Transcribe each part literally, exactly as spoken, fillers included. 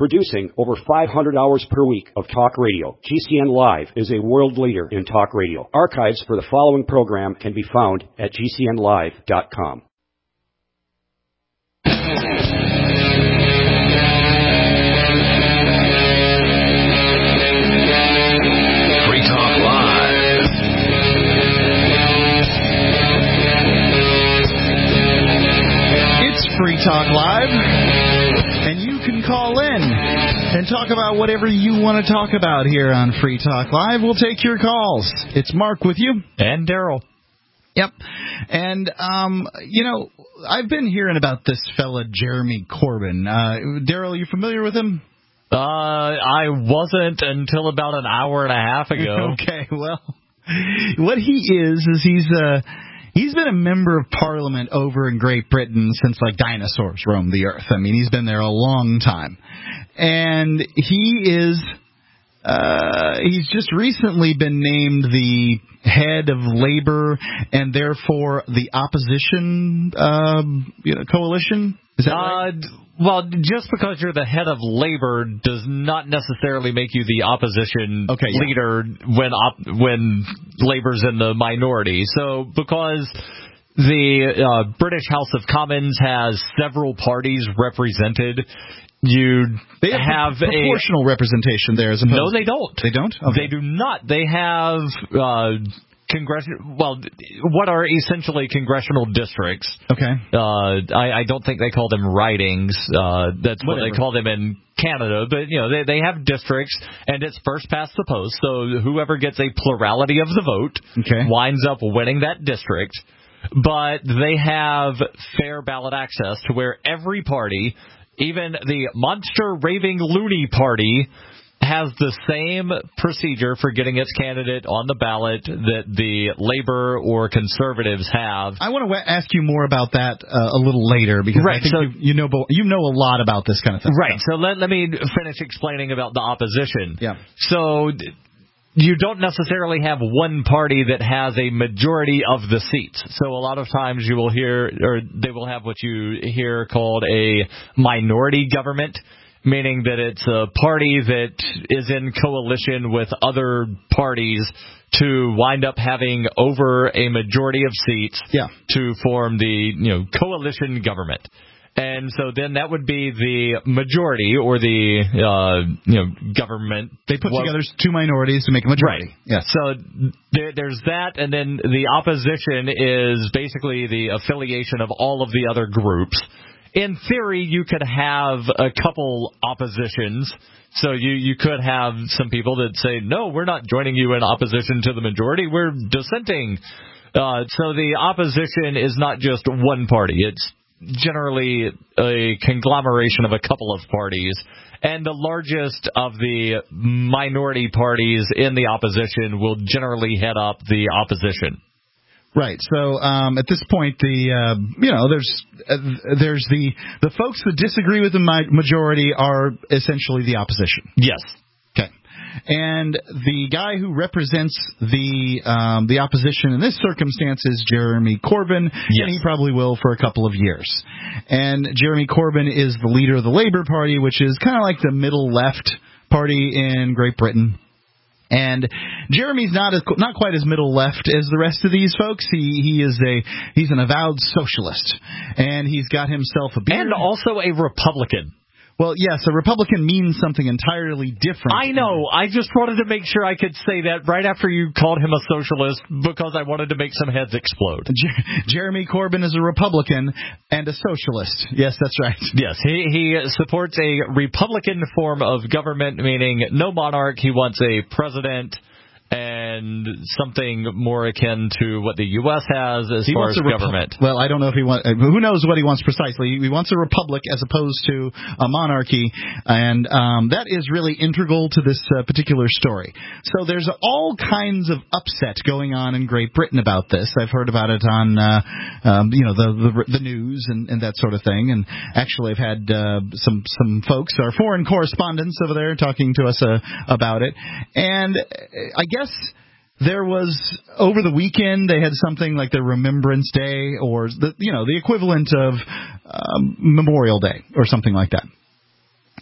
Producing over five hundred hours per week of talk radio, G C N Live is a world leader in talk radio. Archives for the following program can be found at G C N live dot com. Free Talk Live. It's Free Talk Live, and you can call in and talk about whatever you want to talk about here on Free Talk Live. We'll take your calls. It's Mark with you. And Daryl. Yep. And, um, you know, I've been hearing about this fella, Jeremy Corbyn. Uh, Daryl, you familiar with him? Uh, I wasn't until about an hour and a half ago. Okay, well, what he is, is he's uh, he's been a member of Parliament over in Great Britain since, like, dinosaurs roamed the earth. I mean, he's been there a long time. And he is... Uh, he's just recently been named the head of Labour and therefore the opposition uh, you know, coalition. Is that uh, right? Well, just because you're the head of Labour does not necessarily make you the opposition okay, yeah. leader when op- when Labour's in the minority. So because the uh, British House of Commons has several parties represented, you they have, have proportional a, representation there. As opposed no, they don't. They don't? Okay. They do not. They have uh, congressional. Well, what are essentially congressional districts? Okay. Uh, I, I don't think they call them ridings. Uh, that's Whatever. what they call them in Canada. But you know, they they have districts, and it's first past the post. So whoever gets a plurality of the vote okay. winds up winning that district. But they have fair ballot access to where every party, even the monster raving loony party, has the same procedure for getting its candidate on the ballot that the Labour or Conservatives have. I want to ask you more about that uh, a little later because right, I think so, you, you know you know a lot about this kind of thing. Right. So let let me finish explaining about the opposition. Yeah. So you don't necessarily have one party that has a majority of the seats. So a lot of times you will hear, or they will have what you hear called a minority government, meaning that it's a party that is in coalition with other parties to wind up having over a majority of seats yeah. to form the, you know, coalition government. And so then that would be the majority or the, uh, you know, government. They put well, together two minorities to make a majority. Right. Yes. So there, there's that, and then the opposition is basically the affiliation of all of the other groups. In theory, you could have a couple oppositions. So you, you could have some people that say, no, we're not joining you in opposition to the majority. We're dissenting. Uh, so the opposition is not just one party. It's generally a conglomeration of a couple of parties, and the largest of the minority parties in the opposition will generally head up the opposition. Right. So um, at this point, the uh, you know there's uh, there's the the folks that disagree with the majority are essentially the opposition. Yes. Okay. And the guy who represents the um, the opposition in this circumstance is Jeremy Corbyn, yes. and he probably will for a couple of years. And Jeremy Corbyn is the leader of the Labour Party, which is kind of like the middle left party in Great Britain. And Jeremy's not as, not quite as middle left as the rest of these folks. He he is a he's an avowed socialist, and he's got himself a beard. And also a Republican. Well, yes, a Republican means something entirely different. I know. I just wanted to make sure I could say that right after you called him a socialist because I wanted to make some heads explode. Jer- Jeremy Corbyn is a Republican and a socialist. Yes, that's right. Yes, he, he supports a Republican form of government, meaning no monarch. He wants a president and something more akin to what the U S has as he far wants as a repu- government. Well, I don't know if he wants. Who knows what he wants precisely? He wants a republic as opposed to a monarchy, and um, that is really integral to this uh, particular story. So there's all kinds of upset going on in Great Britain about this. I've heard about it on, uh, um, you know, the the, the news and, and that sort of thing. And actually, I've had uh, some some folks, our foreign correspondents over there, talking to us uh, about it. And I guess. There was, over the weekend, they had something like their Remembrance Day or, the, you know, the equivalent of um, Memorial Day or something like that.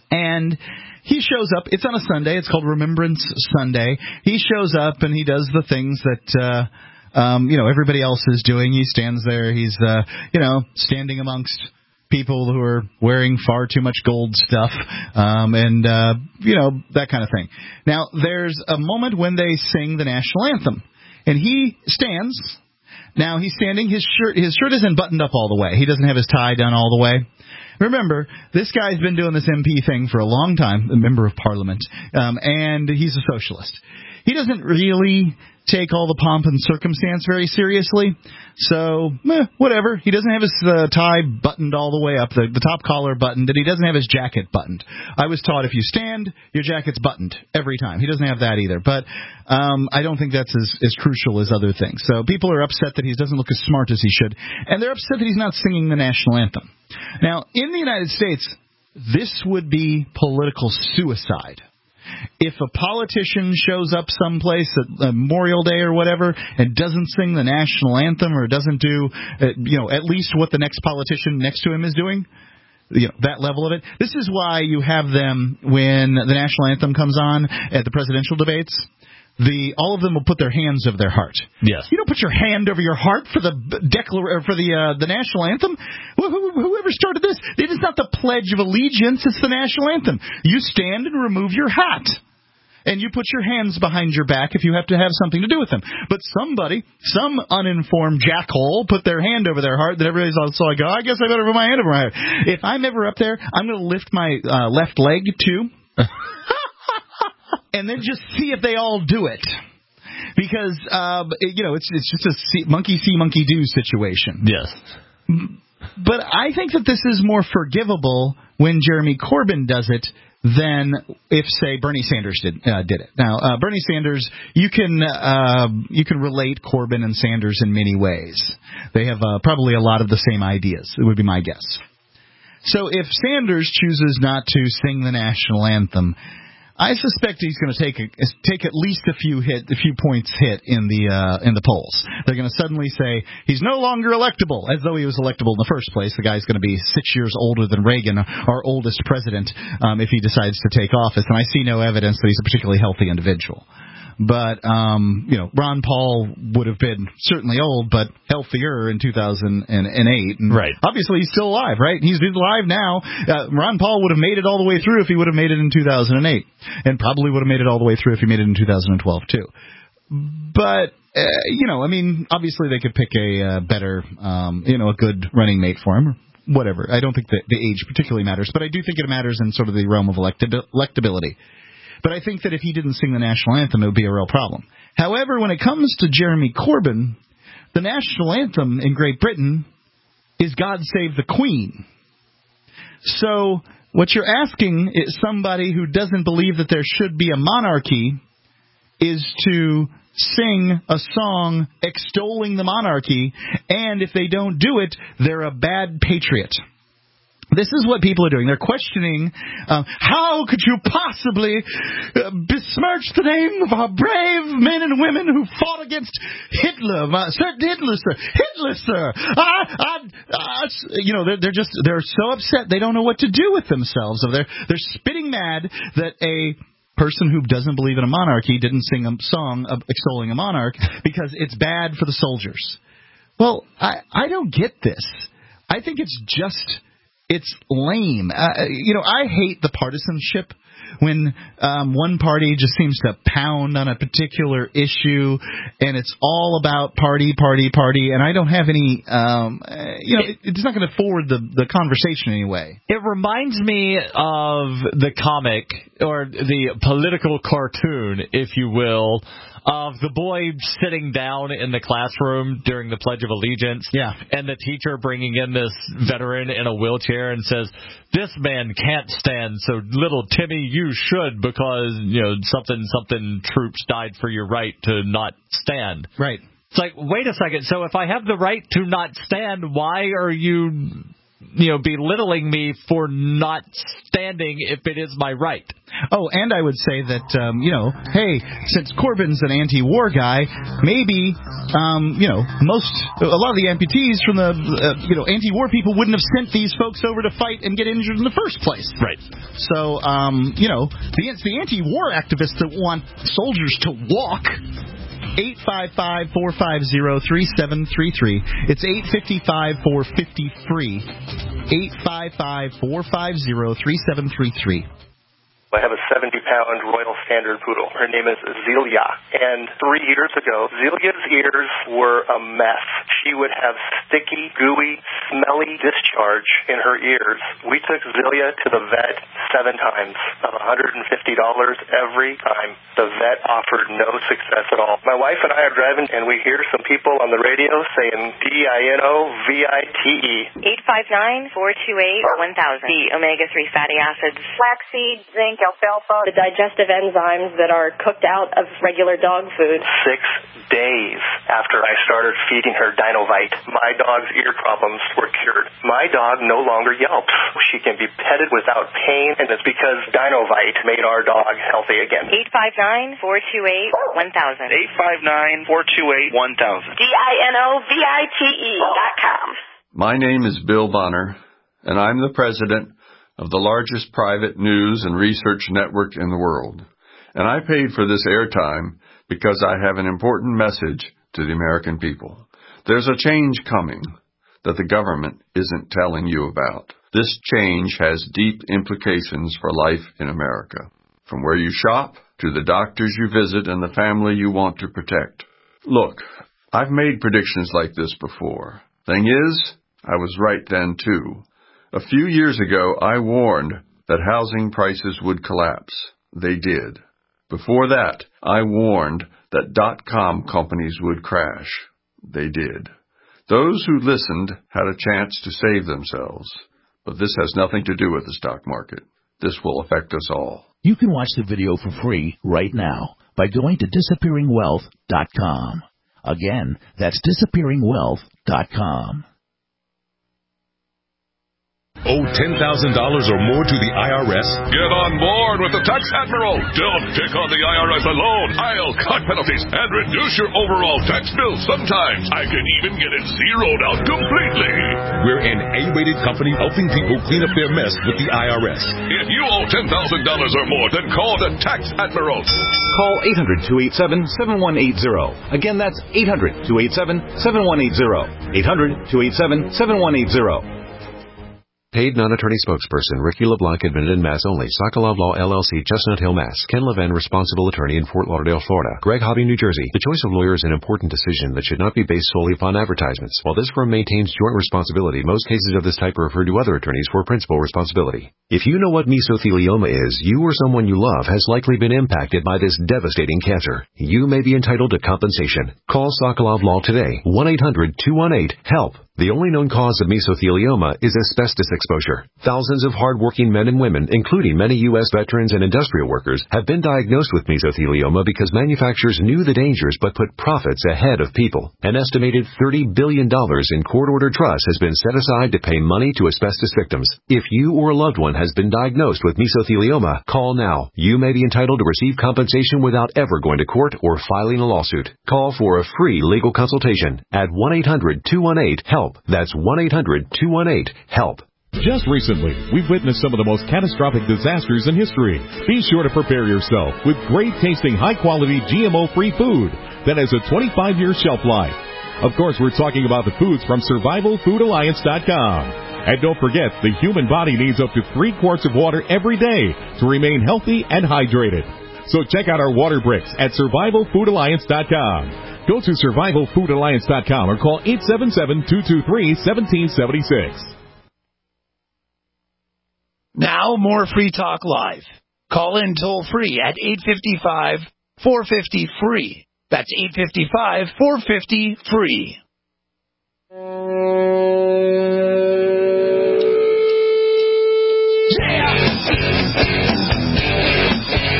And he shows up. It's on a Sunday. It's called Remembrance Sunday. He shows up and he does the things that, uh, um, you know, everybody else is doing. He stands there. He's, uh, you know, standing amongst people who are wearing far too much gold stuff, um, and, uh, you know, that kind of thing. Now, there's a moment when they sing the national anthem, and he stands. Now, he's standing. His shirt, his shirt isn't buttoned up all the way. He doesn't have his tie done all the way. Remember, this guy's been doing this M P thing for a long time, a member of Parliament, um, and he's a socialist. He doesn't really take all the pomp and circumstance very seriously, so eh, whatever. He doesn't have his uh, tie buttoned all the way up, the, the top collar buttoned, and he doesn't have his jacket buttoned. I was taught if you stand, your jacket's buttoned every time. He doesn't have that either, but um, I don't think that's as, as crucial as other things. So people are upset that he doesn't look as smart as he should, and they're upset that he's not singing the national anthem. Now, in the United States, this would be political suicide. If a politician shows up someplace at Memorial Day or whatever and doesn't sing the national anthem or doesn't do, uh, you know, at least what the next politician next to him is doing, you know, that level of it. This is why you have them when the national anthem comes on at the presidential debates. The all of them will put their hands over their heart. Yes. You don't put your hand over your heart for the declar- or for the uh, the national anthem. Wh- whoever started this, it is not the Pledge of Allegiance. It's the national anthem. You stand and remove your hat, and you put your hands behind your back if you have to have something to do with them. But somebody, some uninformed jackhole, put their hand over their heart. That everybody's also like, oh, I guess I better put my hand over my heart. If I'm ever up there, I'm going to lift my uh, left leg too. And then just see if they all do it, because uh, you know it's it's just a see, monkey see monkey do situation. Yes, but I think that this is more forgivable when Jeremy Corbyn does it than if, say, Bernie Sanders did uh, did it. Now, uh, Bernie Sanders, you can uh, you can relate Corbyn and Sanders in many ways. They have uh, probably a lot of the same ideas. It would be my guess. So if Sanders chooses not to sing the national anthem, I suspect he's going to take a, take at least a few hit, a few points hit in the uh, in the polls. They're going to suddenly say he's no longer electable, as though he was electable in the first place. The guy's going to be six years older than Reagan, our oldest president, um, if he decides to take office. And I see no evidence that he's a particularly healthy individual. But, um, you know, Ron Paul would have been certainly old, but healthier in two thousand eight. And right. Obviously, he's still alive, right? He's alive now. Uh, Ron Paul would have made it all the way through if he would have made it in two thousand eight. And probably would have made it all the way through if he made it in two thousand twelve, too. But, uh, you know, I mean, obviously they could pick a uh, better, um, you know, a good running mate for him. Whatever. I don't think that the age particularly matters, but I do think it matters in sort of the realm of electab- electability. But I think that if he didn't sing the national anthem, it would be a real problem. However, when it comes to Jeremy Corbyn, the national anthem in Great Britain is God Save the Queen. So what you're asking is somebody who doesn't believe that there should be a monarchy is to sing a song extolling the monarchy, and if they don't do it, they're a bad patriot. This is what people are doing. They're questioning, um, how could you possibly uh, besmirch the name of our brave men and women who fought against Hitler, uh, Sir Hitler, sir, Hitler, sir. I, I, I, you know, they're, they're just they're so upset they don't know what to do with themselves. They're they're spitting mad that a person who doesn't believe in a monarchy didn't sing a song of extolling a monarch because it's bad for the soldiers. Well, I I don't get this. I think it's just. It's lame. Uh, you know, I hate the partisanship when um, one party just seems to pound on a particular issue, and it's all about party, party, party, and I don't have any, um, uh, you know, it, it's not going to forward the, the conversation anyway. It reminds me of the comic, or the political cartoon, if you will, of the boy sitting down in the classroom during the Pledge of Allegiance, yeah, and the teacher bringing in this veteran in a wheelchair and says, "This man can't stand, so little Timmy, you should, because you know something something troops died for your right to not stand." Right. It's like, wait a second. So if I have the right to not stand, why are you you know, belittling me for not standing if it is my right. Oh, and I would say that, um, you know, hey, since Corbyn's an anti-war guy, maybe, um, you know, most, a lot of the amputees from the, uh, you know, anti-war people wouldn't have sent these folks over to fight and get injured in the first place. Right. So, um, you know, the, it's the anti-war activists that want soldiers to walk. eight five five, four five zero, three seven three three. It's eight five five, four five zero, free. eight five five, four five zero, three seven three three. I have a seventy-pound Royal Standard Poodle. Her name is Zelia. And three years ago, Zelia's ears were a mess. She would have sticky, gooey, smelly discharge in her ears. We took Zelia to the vet seven times, of one hundred fifty dollars every time. The vet offered no success at all. My wife and I are driving, and we hear some people on the radio saying D I N O V I T E. eight five nine, four two eight, one thousand. The omega three fatty acids. Flaxseed, zinc, alfalfa, the digestive enzymes that are cooked out of regular dog food. Six days after I started feeding her Dinovite, my dog's ear problems were cured. My dog no longer yelps. She can be petted without pain, and it's because Dinovite made our dog healthy again. eight five nine, four two eight, one thousand. eight five nine, four two eight, one thousand. D I N O V I T E dot com. My name is Bill Bonner, and I'm the president of the largest private news and research network in the world. And I paid for this airtime because I have an important message to the American people. There's a change coming that the government isn't telling you about. This change has deep implications for life in America, from where you shop to the doctors you visit and the family you want to protect. Look, I've made predictions like this before. Thing is, I was right then too. A few years ago, I warned that housing prices would collapse. They did. Before that, I warned that dot-com companies would crash. They did. Those who listened had a chance to save themselves. But this has nothing to do with the stock market. This will affect us all. You can watch the video for free right now by going to disappearing wealth dot com. Again, that's disappearing wealth dot com. Owe ten thousand dollars or more to the I R S? Get on board with the Tax Admiral. Don't take on the I R S alone. I'll cut penalties and reduce your overall tax bill. Sometimes I can even get it zeroed out completely. We're an A-rated company helping people clean up their mess with the I R S. If you owe ten thousand dollars or more, then call the Tax Admiral. Call eight hundred, two eight seven, seven one eight zero. Again, that's eight hundred, two eight seven, seven one eight zero. eight hundred, two eight seven, seven one eight zero. Paid non-attorney spokesperson Ricky LeBlanc, admitted in Mass only. Sokolov Law, L L C, Chestnut Hill, Mass. Ken Levin, responsible attorney in Fort Lauderdale, Florida. Greg Hobby, New Jersey. The choice of lawyer is an important decision that should not be based solely upon advertisements. While this firm maintains joint responsibility, most cases of this type are referred to other attorneys for principal responsibility. If you know what mesothelioma is, you or someone you love has likely been impacted by this devastating cancer. You may be entitled to compensation. Call Sokolov Law today. one eight hundred, two one eight, HELP. The only known cause of mesothelioma is asbestos exposure. Thousands of hard-working men and women, including many U S veterans and industrial workers, have been diagnosed with mesothelioma because manufacturers knew the dangers but put profits ahead of people. An estimated thirty billion dollars in court-ordered trust has been set aside to pay money to asbestos victims. If you or a loved one has been diagnosed with mesothelioma, call now. You may be entitled to receive compensation without ever going to court or filing a lawsuit. Call for a free legal consultation at one eight hundred, two one eight, HELP. That's one eight hundred, two one eight, HELP. Just recently, we've witnessed some of the most catastrophic disasters in history. Be sure to prepare yourself with great-tasting, high-quality, G M O-free food that has a twenty-five year shelf life. Of course, we're talking about the foods from Survival Food Alliance dot com. And don't forget, the human body needs up to three quarts of water every day to remain healthy and hydrated. So check out our water bricks at Survival Food Alliance dot com. Go to Survival Food Alliance dot com or call eight seven seven, two two three, one seven seven six. Now, more Free Talk Live. Call in toll free at eight five five, four five zero, free. That's eight five five, four five zero, free.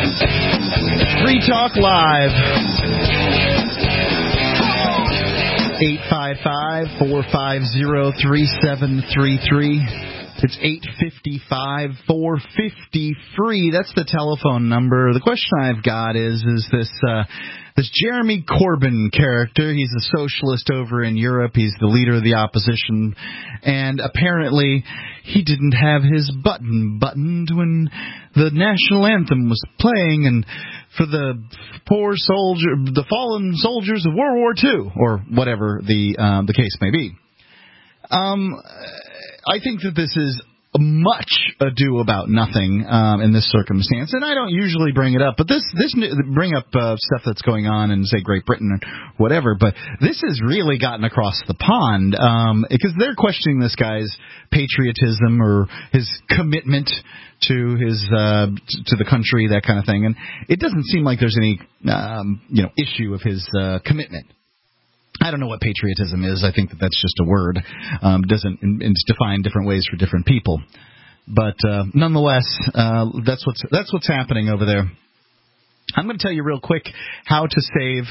Free Talk Live. eight five five, four five zero, three seven three three. It's eight five five, four five zero, free. That's the telephone number. The question I've got is, is this uh, this Jeremy Corbyn character. He's a socialist over in Europe. He's the leader of the opposition. And apparently he didn't have his button buttoned when the national anthem was playing, and for the poor soldier, the fallen soldiers of World War Two, or whatever the um, the case may be. Um... I think that this is much ado about nothing um, in this circumstance, and I don't usually bring it up, but this this bring up uh, stuff that's going on in, say, Great Britain or whatever, but this has really gotten across the pond um, because they're questioning this guy's patriotism or his commitment to his uh, to the country, that kind of thing, and it doesn't seem like there's any um, you know issue of his uh, commitment. I don't know what patriotism is. I think that that's just a word. Um, doesn't it's defined different ways for different people. But uh, nonetheless, uh, that's what's that's what's happening over there. I'm going to tell you real quick how to save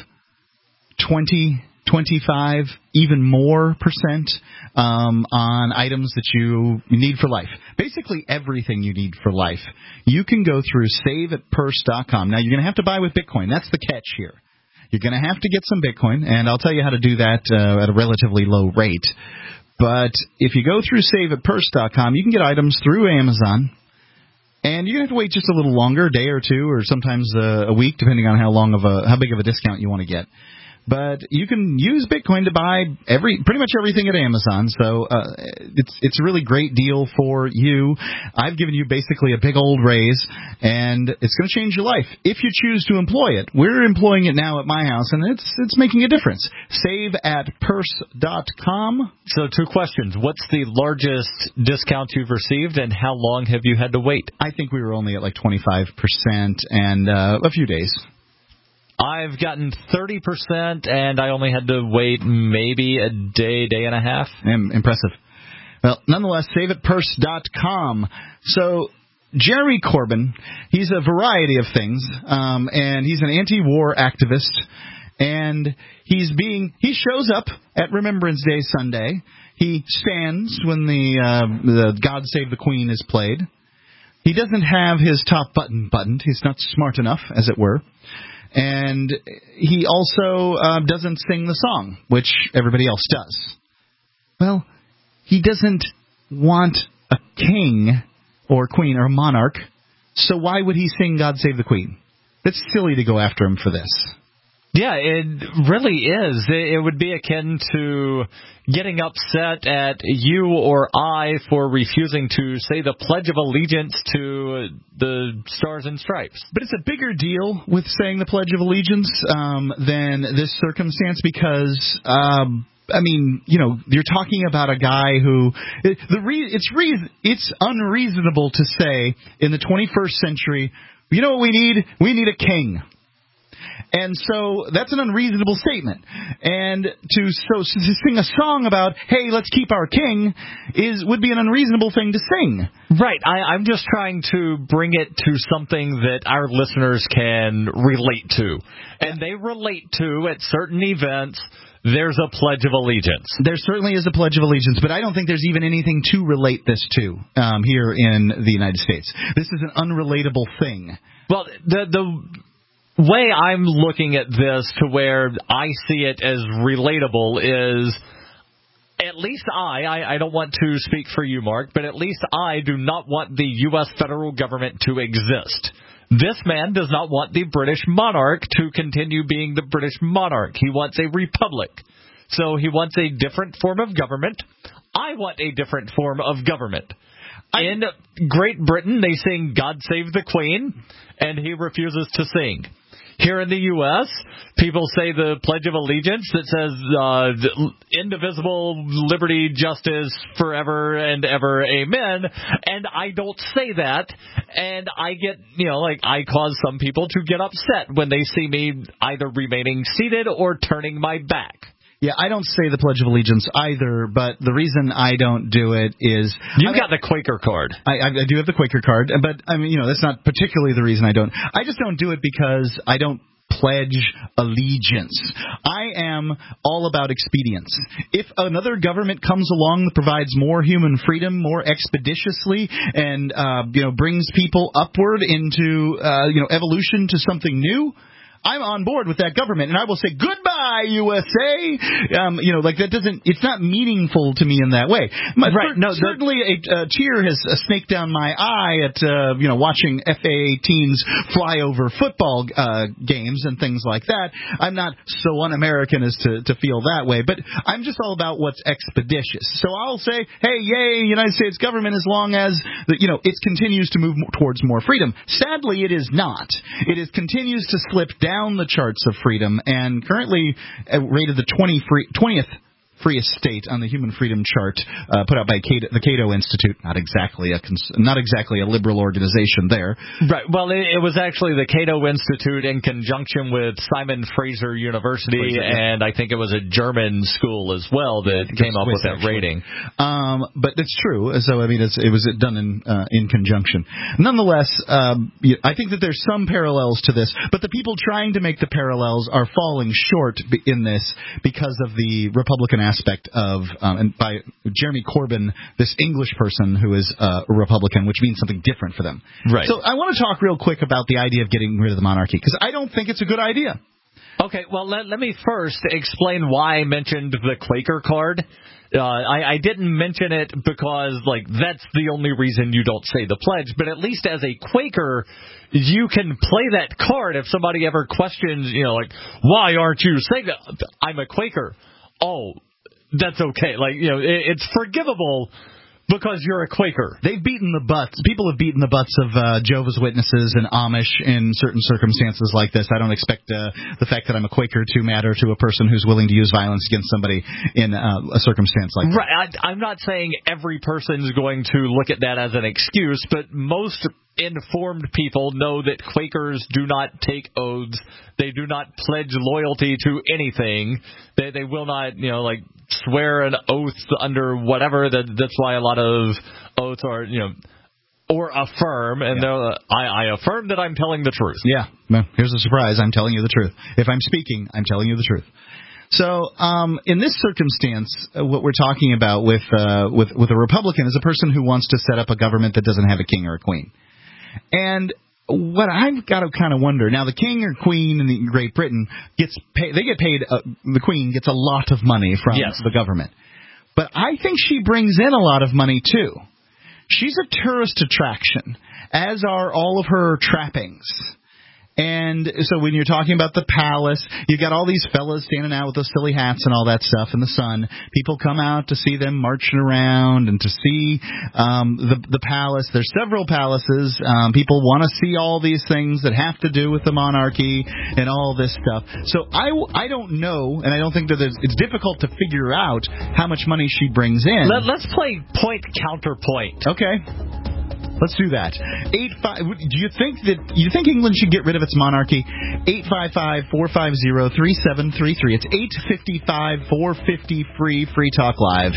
twenty, twenty-five, even more percent um, on items that you, you need for life. Basically everything you need for life. You can go through save at purse dot com. Now, you're going to have to buy with Bitcoin. That's the catch here. You're going to have to get some Bitcoin, and I'll tell you how to do that uh, at a relatively low rate. But if you go through save at purse dot com, you can get items through Amazon, and you're going to have to wait just a little longer, a day or two, or sometimes uh, a week, depending on how long of a how big of a discount you want to get. But you can use Bitcoin to buy every pretty much everything at Amazon, so uh, it's it's a really great deal for you. I've given you basically a big old raise, and it's going to change your life if you choose to employ it. We're employing it now at my house, and it's it's making a difference. Save at purse dot com. So two questions. What's the largest discount you've received, and how long have you had to wait? I think we were only at like twenty-five percent and uh, a few days. I've gotten thirty percent, and I only had to wait maybe a day, day and a half. Impressive. Well, nonetheless, save at purse dot com. So, Jeremy Corbyn, he's a variety of things, um, and he's an anti-war activist, and he's being he shows up at Remembrance Day Sunday. He stands when the, uh, the God Save the Queen is played. He doesn't have his top button buttoned. He's not smart enough, as it were. And he also uh, doesn't sing the song, which everybody else does. Well, he doesn't want a king or queen or a monarch, so why would he sing God Save the Queen? It's silly to go after him for this. Yeah, it really is. It would be akin to getting upset at you or I for refusing to say the Pledge of Allegiance to the Stars and Stripes. But it's a bigger deal with saying the Pledge of Allegiance um, than this circumstance because, um, I mean, you know, you're talking about a guy who the re- it's re- it's unreasonable to say in the twenty-first century, you know what we need? We need a king. And so that's an unreasonable statement. And to so to sing a song about, hey, let's keep our king, is would be an unreasonable thing to sing. Right. I, I'm just trying to bring it to something that our listeners can relate to. And they relate to, at certain events, there's a Pledge of Allegiance. There certainly is a Pledge of Allegiance, but I don't think there's even anything to relate this to um, here in the United States. This is an unrelatable thing. Well, the the... way I'm looking at this to where I see it as relatable is, at least I, I, I don't want to speak for you, Mark, but at least I do not want the U S federal government to exist. This man does not want the British monarch to continue being the British monarch. He wants a republic. So he wants a different form of government. I want a different form of government. In Great Britain, they sing God Save the Queen, and he refuses to sing. Here in the U S, people say the Pledge of Allegiance that says uh, indivisible, liberty, justice, forever and ever, amen. And I don't say that. And I get, you know, like I cause some people to get upset when they see me either remaining seated or turning my back. Yeah, I don't say the Pledge of Allegiance either, but the reason I don't do it is... You've I mean, got the Quaker card. I, I do have the Quaker card, but, I mean, you know, that's not particularly the reason I don't. I just don't do it because I don't pledge allegiance. I am all about expedience. If another government comes along that provides more human freedom more expeditiously and uh, you know brings people upward into uh, you know evolution to something new, I'm on board with that government, and I will say goodbye, U S A. Um, you know, like that doesn't. It's not meaningful to me in that way. My, right. No, certainly a, a tear has uh, snaked down my eye at uh, you know watching F A A teams fly over football uh, games and things like that. I'm not so un-American as to, to feel that way, but I'm just all about what's expeditious. So I'll say, hey, yay, United States government, as long as the, you know it continues to move towards more freedom. Sadly, it is not. It is continues to slip down. down the charts of freedom, and currently uh, rated the twentieth freest state on the Human Freedom Chart, uh, put out by Cato, the Cato Institute. Not exactly a cons- not exactly a liberal organization there. Right. Well, it, it was actually the Cato Institute in conjunction with Simon Fraser University, Fraser, yeah. and I think it was a German school as well that came up with that actually. rating. Um, but it's true. So I mean, it's, it was done in uh, in conjunction. Nonetheless, um, I think that there's some parallels to this, but the people trying to make the parallels are falling short in this because of the Republican aspect of, um, and by Jeremy Corbyn, this English person who is uh, a Republican, which means something different for them. Right. So I want to talk real quick about the idea of getting rid of the monarchy, because I don't think it's a good idea. Okay, well, let, let me first explain why I mentioned the Quaker card. Uh, I, I didn't mention it because, like, that's the only reason you don't say the pledge, but at least as a Quaker, you can play that card if somebody ever questions, you know, like, why aren't you saying that? I'm a Quaker. Oh, that's okay. Like, you know, it, it's forgivable because you're a Quaker. They've beaten the butts. People have beaten the butts of uh, Jehovah's Witnesses and Amish in certain circumstances like this. I don't expect uh, the fact that I'm a Quaker to matter to a person who's willing to use violence against somebody in uh, a circumstance like that. Right. I, I'm not saying every person's going to look at that as an excuse, but most informed people know that Quakers do not take oaths. They do not pledge loyalty to anything. They they will not, you know, like swear an oath under whatever. That that's why a lot of oaths are, you know, or affirm, and yeah. they're, uh, I, I affirm that I'm telling the truth. Yeah. Well, here's a surprise. I'm telling you the truth. If I'm speaking, I'm telling you the truth. So, um, in this circumstance, uh, what we're talking about with uh, with with a Republican is a person who wants to set up a government that doesn't have a king or a queen. And what I've got to kind of wonder, now the king or queen in the Great Britain gets paid, they get paid, uh, the queen gets a lot of money from yes. the government. But I think she brings in a lot of money too. She's a tourist attraction, as are all of her trappings. And so when you're talking about the palace, you've got all these fellas standing out with those silly hats and all that stuff in the sun. People come out to see them marching around and to see um, the the palace. There's several palaces. Um, people want to see all these things that have to do with the monarchy and all this stuff. So I, I don't know, and I don't think that there's, it's difficult to figure out how much money she brings in. Let, let's play point counterpoint. Okay. Let's do that. Eight five. Do you think that you think England should get rid of its monarchy? Eight five five four five zero three seven three three. It's eight fifty five four fifty free. Free Talk Live.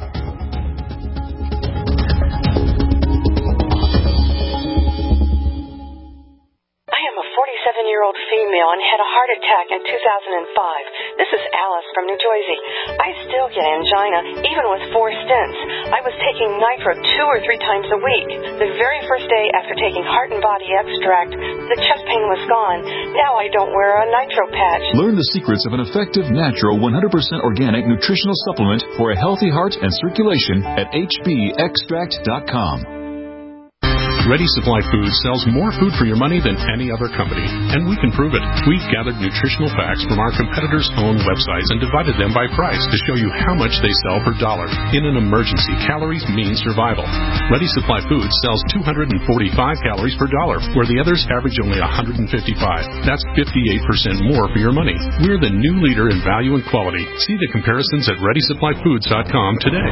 forty-seven-year-old female and had a heart attack in two thousand five. This is Alice from New Jersey. I still get angina, even with four stents. I was taking nitro two or three times a week. The very first day after taking Heart and Body Extract, the chest pain was gone. Now I don't wear a nitro patch. Learn the secrets of an effective, natural, one hundred percent organic nutritional supplement for a healthy heart and circulation at H B extract dot com. Ready Supply Foods sells more food for your money than any other company, and we can prove it. We've gathered nutritional facts from our competitors' own websites and divided them by price to show you how much they sell per dollar. In an emergency, calories mean survival. Ready Supply Foods sells two hundred forty-five calories per dollar, where the others average only one hundred fifty-five. That's fifty-eight percent more for your money. We're the new leader in value and quality. See the comparisons at ready supply foods dot com today.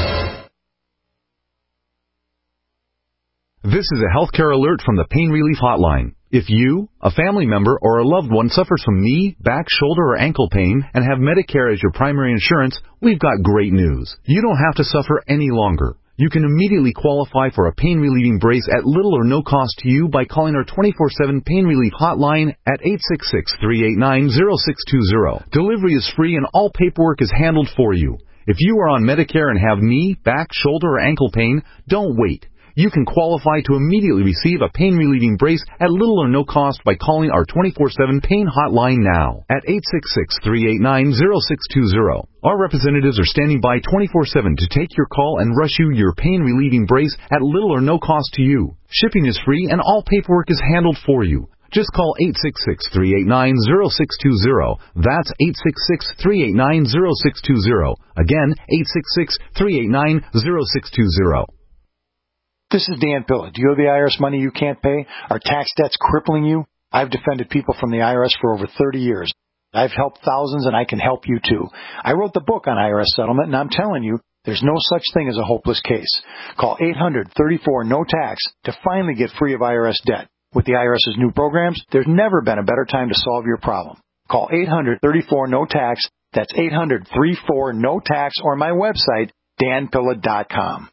This is a healthcare alert from the Pain Relief Hotline. If you, a family member, or a loved one suffers from knee, back, shoulder, or ankle pain and have Medicare as your primary insurance, we've got great news. You don't have to suffer any longer. You can immediately qualify for a pain-relieving brace at little or no cost to you by calling our twenty-four seven Pain Relief Hotline at eight six six, three eight nine, zero six two zero. Delivery is free and all paperwork is handled for you. If you are on Medicare and have knee, back, shoulder, or ankle pain, don't wait. You can qualify to immediately receive a pain-relieving brace at little or no cost by calling our twenty-four seven Pain Hotline now at eight six six, three eight nine, zero six two zero. Our representatives are standing by twenty-four seven to take your call and rush you your pain-relieving brace at little or no cost to you. Shipping is free and all paperwork is handled for you. Just call eight six six, three eight nine, zero six two zero. That's eight six six, three eight nine, zero six two zero. Again, eight six six, three eight nine, zero six two zero. This is Dan Pilla. Do you owe the I R S money you can't pay? Are tax debts crippling you? I've defended people from the I R S for over thirty years. I've helped thousands, and I can help you too. I wrote the book on I R S settlement, and I'm telling you, there's no such thing as a hopeless case. Call eight hundred, thirty-four, no tax to finally get free of I R S debt. With the IRS's new programs, there's never been a better time to solve your problem. Call eight hundred, thirty-four, no tax. That's eight hundred, thirty-four, no tax, or my website, dan pilla dot com.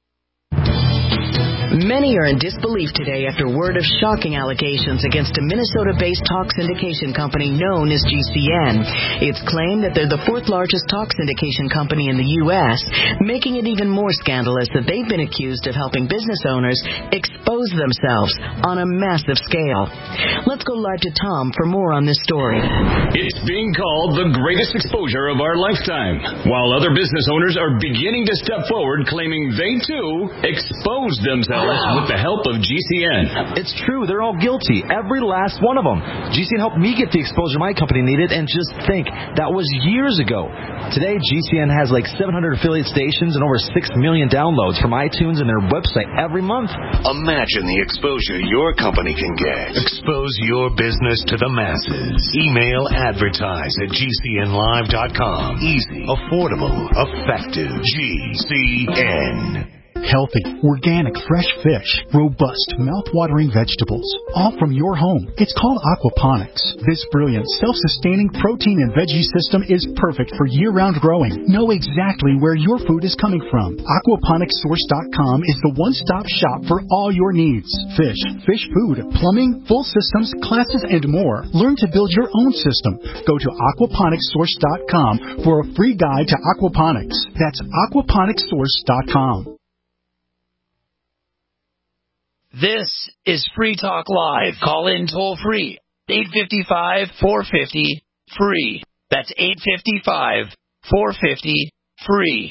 Many are in disbelief today after word of shocking allegations against a Minnesota-based talk syndication company known as G C N. It's claimed that they're the fourth largest talk syndication company in the U S, making it even more scandalous that they've been accused of helping business owners expose themselves on a massive scale. Let's go live to Tom for more on this story. It's being called the greatest exposure of our lifetime, while other business owners are beginning to step forward claiming they, too, exposed themselves with the help of G C N. It's true. They're all guilty. Every last one of them. G C N helped me get the exposure my company needed, and just think, that was years ago. Today, G C N has like seven hundred affiliate stations and over six million downloads from iTunes and their website every month. Imagine the exposure your company can get. Expose your business to the masses. Email advertise at G C N live dot com. Easy, affordable, effective. G C N. Healthy, organic, fresh fish, robust, mouth-watering vegetables, all from your home. It's called aquaponics. This brilliant, self-sustaining protein and veggie system is perfect for year-round growing. Know exactly where your food is coming from. aquaponics source dot com is the one-stop shop for all your needs. Fish, fish food, plumbing, full systems, classes, and more. Learn to build your own system. Go to aquaponics source dot com for a free guide to aquaponics. That's aquaponics source dot com. This is Free Talk Live. Call in toll free. eight five five, four five zero, free. That's eight five five, four five zero, free.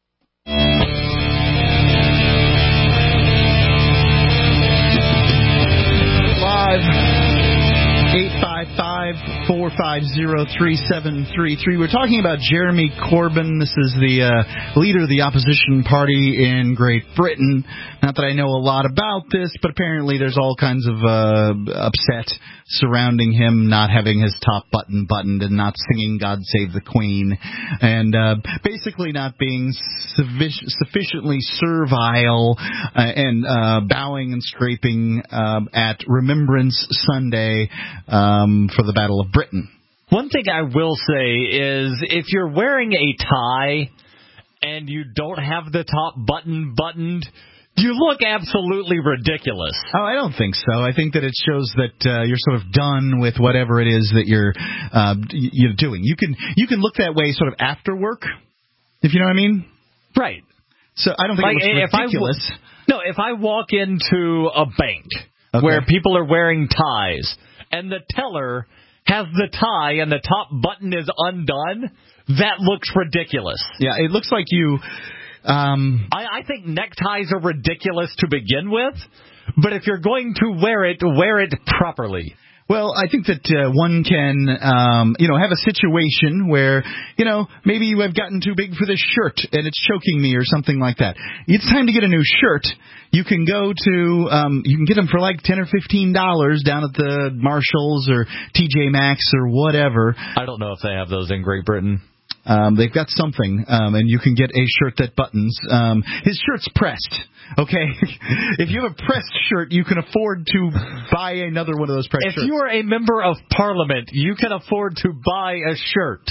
Live. eight five five, four five zero, three seven three three. We're talking about Jeremy Corbyn. This is the uh, leader of the opposition party in Great Britain. Not that I know a lot about this, but apparently there's all kinds of uh, upset surrounding him not having his top button buttoned and not singing God Save the Queen, and uh, basically not being suffic- sufficiently servile uh, and uh, bowing and scraping uh, at Remembrance Sunday um, for the Battle of Britain. One thing I will say is if you're wearing a tie and you don't have the top button buttoned, you look absolutely ridiculous. Oh, I don't think so. I think that it shows that uh, you're sort of done with whatever it is that you're uh, you're doing. You can you can look that way sort of after work, if you know what I mean. Right. So I don't think like, it looks if ridiculous. I w- no, if I walk into a bank okay. where people are wearing ties and the teller has the tie and the top button is undone, that looks ridiculous. Yeah, it looks like you... Um, I, I think neckties are ridiculous to begin with, but if you're going to wear it, wear it properly. Well, I think that uh, one can, um, you know, have a situation where, you know, maybe you have gotten too big for this shirt and it's choking me or something like that. It's time to get a new shirt. You can go to, um, you can get them for like ten or fifteen dollars down at the Marshalls or T J Maxx or whatever. I don't know if they have those in Great Britain. Um, they've got something, um, and you can get a shirt that buttons. Um, his shirt's pressed. Okay, if you have a pressed shirt, you can afford to buy another one of those pressed if shirts. If you are a member of Parliament, you can afford to buy a shirt.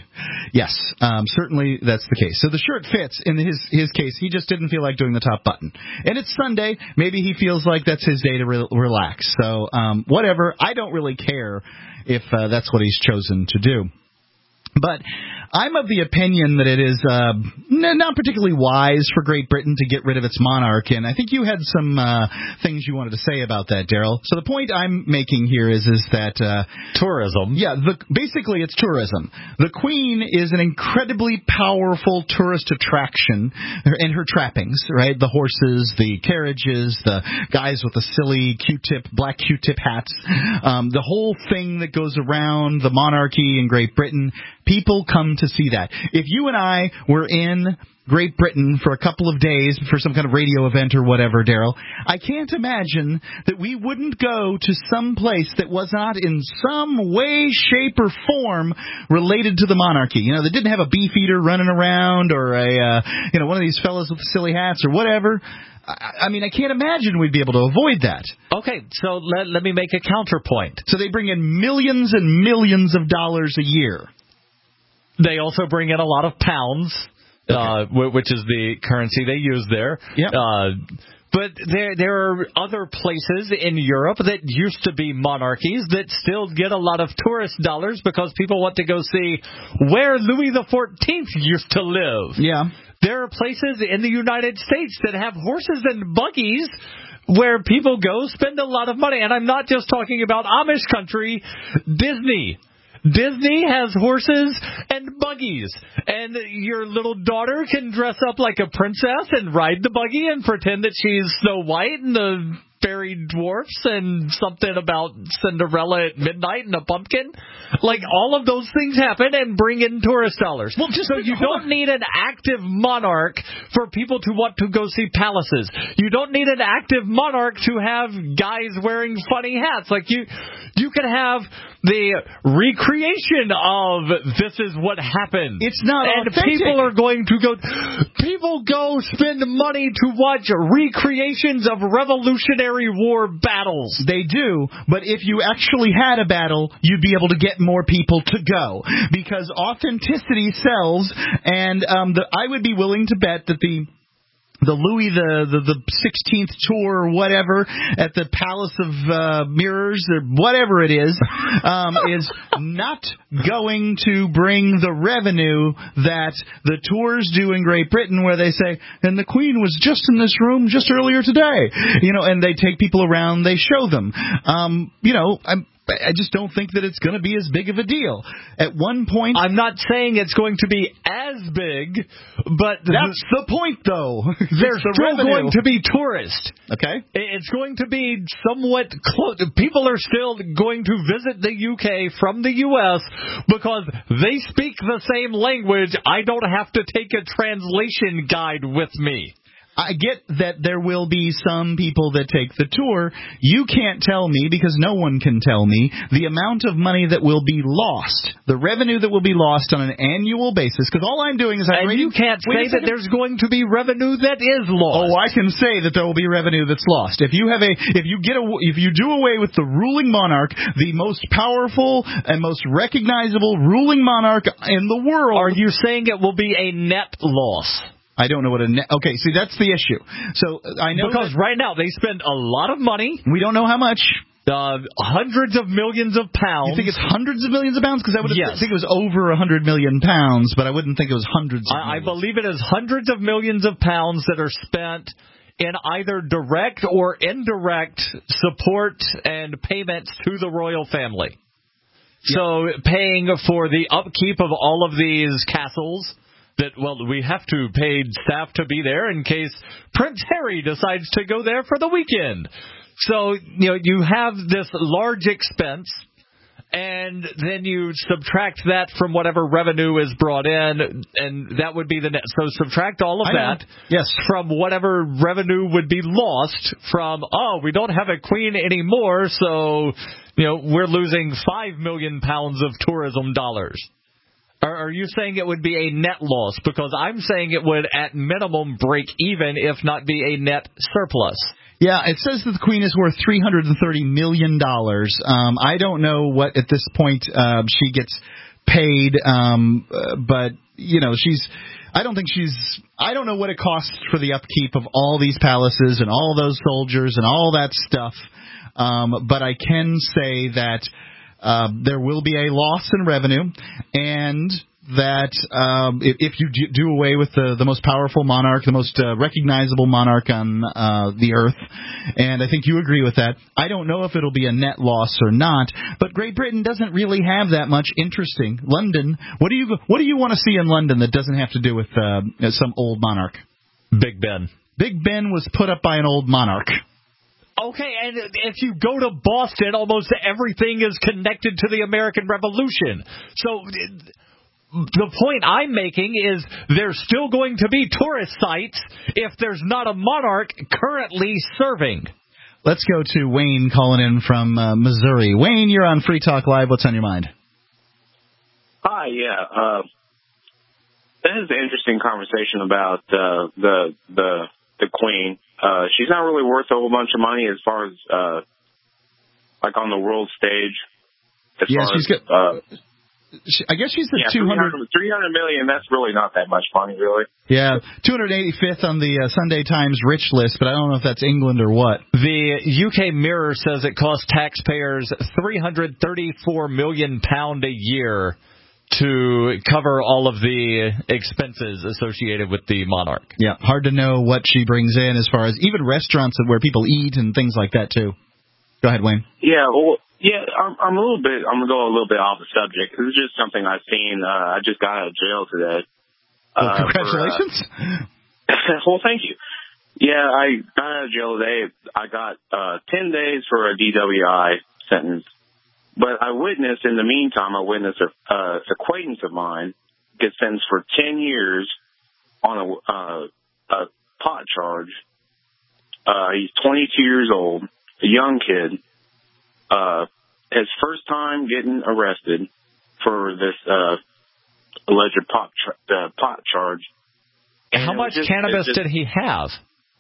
Yes, um, certainly that's the case. So the shirt fits. In his his case, he just didn't feel like doing the top button. And it's Sunday. Maybe he feels like that's his day to re- relax. So um, whatever. I don't really care if uh, that's what he's chosen to do. But I'm of the opinion that it is uh, not particularly wise for Great Britain to get rid of its monarch, and I think you had some uh, things you wanted to say about that, Daryl. So the point I'm making here is is that uh, tourism. Yeah, the, basically it's tourism. The Queen is an incredibly powerful tourist attraction, and her trappings, right? The horses, the carriages, the guys with the silly Q-tip, black Q-tip hats, um, the whole thing that goes around the monarchy in Great Britain. People come to see that. If you and I were in Great Britain for a couple of days for some kind of radio event or whatever, Daryl, I can't imagine that we wouldn't go to some place that was not in some way, shape, or form related to the monarchy. You know, that didn't have a beefeater running around or a, uh, you know, one of these fellas with the silly hats or whatever. I, I mean, I can't imagine we'd be able to avoid that. Okay, so let, let me make a counterpoint. So they bring in millions and millions of dollars a year. They also bring in a lot of pounds, okay. uh, which is the currency they use there. Yep. Uh, but there there are other places in Europe that used to be monarchies that still get a lot of tourist dollars because people want to go see where Louis the fourteenth used to live. Yeah. There are places in the United States that have horses and buggies where people go spend a lot of money. And I'm not just talking about Amish country, Disney. Disney has horses and buggies, and your little daughter can dress up like a princess and ride the buggy and pretend that she's Snow White and the fairy dwarfs and something about Cinderella at midnight and a pumpkin. Like, all of those things happen and bring in tourist dollars. Well, just so you don't on. need an active monarch for people to want to go see palaces. You don't need an active monarch to have guys wearing funny hats. Like, you, you can have the recreation of this is what happened. It's not And authentic. people are going to go... People go spend money to watch recreations of Revolutionary War battles. They do, but if you actually had a battle, you'd be able to get more people to go. Because authenticity sells, and um, the, I would be willing to bet that the... The Louis the, the, the sixteenth tour or whatever at the Palace of uh, Mirrors or whatever it is um, is not going to bring the revenue that the tours do in Great Britain, where they say, and the Queen was just in this room just earlier today. You know, and they take people around, they show them. Um, you know, I'm. I just don't think that it's going to be as big of a deal. At one point... I'm not saying it's going to be as big, but... That's the point, though. There's the still revenue. going to be tourists. Okay. It's going to be somewhat close. People are still going to visit the U K from the U S because they speak the same language. I don't have to take a translation guide with me. I get that there will be some people that take the tour. You can't tell me, because no one can tell me, the amount of money that will be lost, the revenue that will be lost on an annual basis, because all I'm doing is... I'm and reading, you can't say that there's going to be revenue that is lost. Oh, I can say that there will be revenue that's lost. If you have a, if you get a, if you do away with the ruling monarch, the most powerful and most recognizable ruling monarch in the world... Are you saying it will be a net loss? I don't know what a net... Okay, see, that's the issue. So I know Because that, right now they spend a lot of money. We don't know how much. Uh, hundreds of millions of pounds. You think it's hundreds of millions of pounds? Because I would yes. think it was over a hundred million pounds, but I wouldn't think it was hundreds of I, millions. I believe it is hundreds of millions of pounds that are spent in either direct or indirect support and payments to the royal family. Yeah. So paying for the upkeep of all of these castles... That, well, we have to pay staff to be there in case Prince Harry decides to go there for the weekend. So, you know, you have this large expense, and then you subtract that from whatever revenue is brought in, and that would be the net. So subtract all of that yes. from whatever revenue would be lost from, oh, we don't have a queen anymore, so, you know, we're losing five million pounds of tourism dollars. Are, are you saying it would be a net loss? Because I'm saying it would, at minimum, break even, if not be a net surplus. Yeah, it says that the Queen is worth three hundred thirty million dollars. Um, I don't know what, at this point, uh, she gets paid, um, uh, but, you know, she's... I don't think she's... I don't know what it costs for the upkeep of all these palaces and all those soldiers and all that stuff, um, but I can say that uh, there will be a loss in revenue, and that um, if, if you do away with the, the most powerful monarch, the most uh, recognizable monarch on uh, the earth, and I think you agree with that, I don't know if it'll be a net loss or not, but Great Britain doesn't really have that much interesting. London, what do you what do you want to see in London that doesn't have to do with uh, some old monarch? Big Ben. Big Ben was put up by an old monarch. Okay, and if you go to Boston, almost everything is connected to the American Revolution. So the point I'm making is there's still going to be tourist sites if there's not a monarch currently serving. Let's go to Wayne calling in from uh, Missouri. Wayne, you're on Free Talk Live. What's on your mind? Hi, yeah. Uh, this is an interesting conversation about uh, the the the Queen. Uh, she's not really worth a whole bunch of money as far as uh, like on the world stage. As yeah, far she's as, got. Uh, She, I guess she's the yeah, two hundred... three hundred million, that's really not that much money, really. Yeah, two hundred eighty-fifth on the uh, Sunday Times rich list, but I don't know if that's England or what. The U K Mirror says it costs taxpayers three hundred thirty-four million pounds a year to cover all of the expenses associated with the monarch. Yeah, hard to know what she brings in as far as even restaurants where people eat and things like that, too. Go ahead, Wayne. Yeah, well... Yeah, I'm, I'm a little bit, I'm going to go a little bit off the subject. This is just something I've seen. Uh, I just got out of jail today. Well, uh, congratulations. For, uh, well, thank you. Yeah, I got out of jail today. I got uh, ten days for a D W I sentence. But I witnessed, in the meantime, I witnessed a uh, acquaintance of mine get sentenced for ten years on a, uh, a pot charge. Uh, he's twenty-two years old, a young kid. Uh, his first time getting arrested for this uh, alleged pot tra- uh, pot charge. And how much just, cannabis just, did he have?